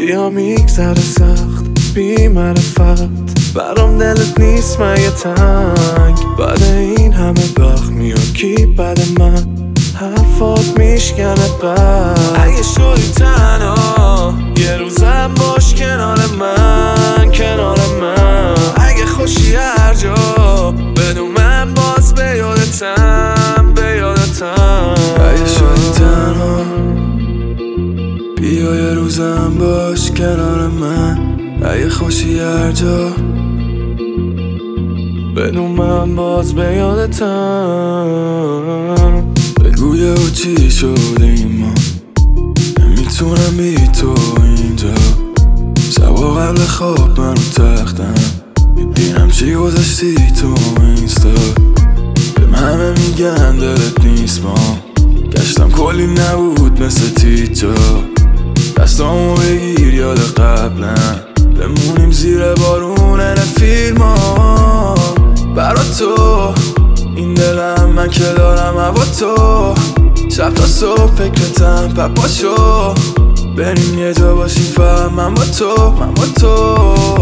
بیا میگذره سخت بی معرفت، برام دلت نیست مگه تنگ؟ بعد این همه وقت میاد کی بعد من؟ حرفات میشکنه قلب. اگه شدی تنها یه روزم باش کنار من، کنار من. اگه خوشی هر جا بدون من باز به یادتم، به یادتم. اگه شدی تنها بیا یه روزم باش کنار من. اگه خوشی هر جا بدون من باز به یادتم. بگو یه و چی شدیم ما، نمیتونم بی تو اینجا. شبا قبل خواب منو تختم میبینم چی گذاشتی تو اینستا. بهم همه میگن دلت نیست، ما گشتم کلی نبود مثل تیجا. دستامو بگیر یاد قبلم، بمونیم زیر بارون این فیلم ها. برا تو این دلم من که دارم هوا تو. شب تا صبح فکرتم پپاشو، بریم یه جا باشیم فهم من با تو، من با تو.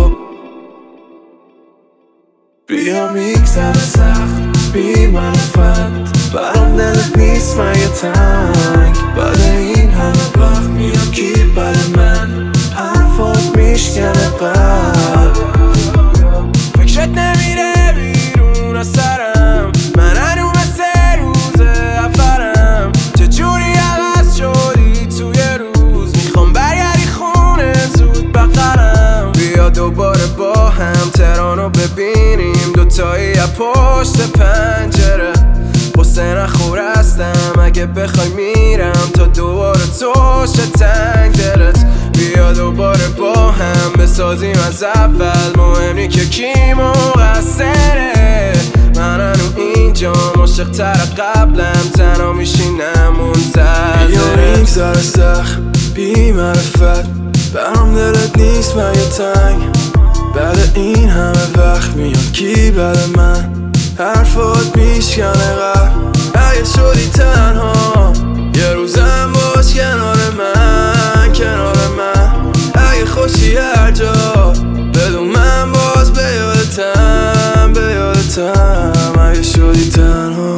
بیا میگذره سخت بی معرفت، برام دلت نیست مگه تنگ؟ بعد این همه وقت میاد کی بعد من؟ حرفات میشکنه قلب. فکرت نمیره بیرون از سرم، من هنو مثل روز افرم. چجوری عوض شدی توی روز، میخوام برگردی خونه زود بخرم. بیا دوباره با هم تهرانو ببینیم، دوتایی از پشت پنجره. قصه نخور هستم اگه بخوای میرم تا دوباره توشه تنگ دلت. بیا دوباره با هم بسازیم از اول، مهم نی که کی مقصره. من هنو اینجا عاشق تر قبلم، تنها میشینم منتظره. بیا میگذره سخت بی معرفت، برام دلت نیست مگه تنگ؟ بعد این همه وقت میاد کی بعد من؟ حرفات میشکنه قلب. اگه شدی تنها یه روزم باش کنار من، کنار من. اگه خوشی هر جا بدون من باز به یادتم، به یادتم. اگه شدی تنها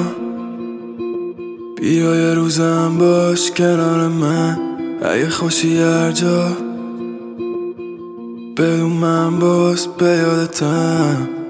بیا یه روزم باش کنار من. اگه خوشی هر جا بدون من باز به یادتم.